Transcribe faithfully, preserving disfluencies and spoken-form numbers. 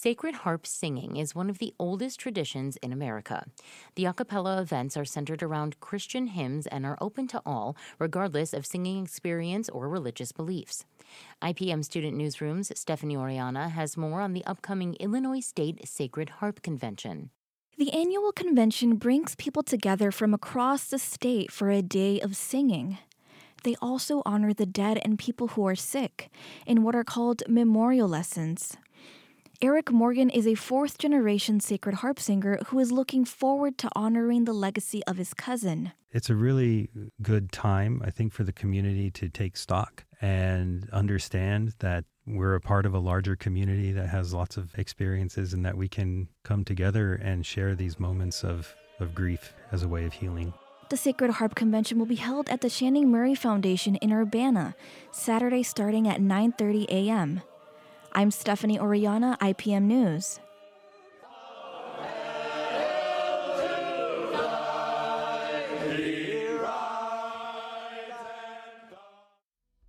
Sacred harp singing is one of the oldest traditions in America. The a cappella events are centered around Christian hymns and are open to all, regardless of singing experience or religious beliefs. I P M Student Newsroom's Stephanie Oriana has more on the upcoming Illinois State Sacred Harp Convention. The annual convention brings people together from across the state for a day of singing. They also honor the dead and people who are sick in what are called memorial lessons. Eric Morgan is a fourth-generation sacred harp singer who is looking forward to honoring the legacy of his cousin. It's a really good time, I think, for the community to take stock and understand that we're a part of a larger community that has lots of experiences and that we can come together and share these moments of, of grief as a way of healing. The Sacred Harp Convention will be held at the Channing Murray Foundation in Urbana, Saturday starting at nine thirty a.m. I'm Stephanie Oriana, I P M News.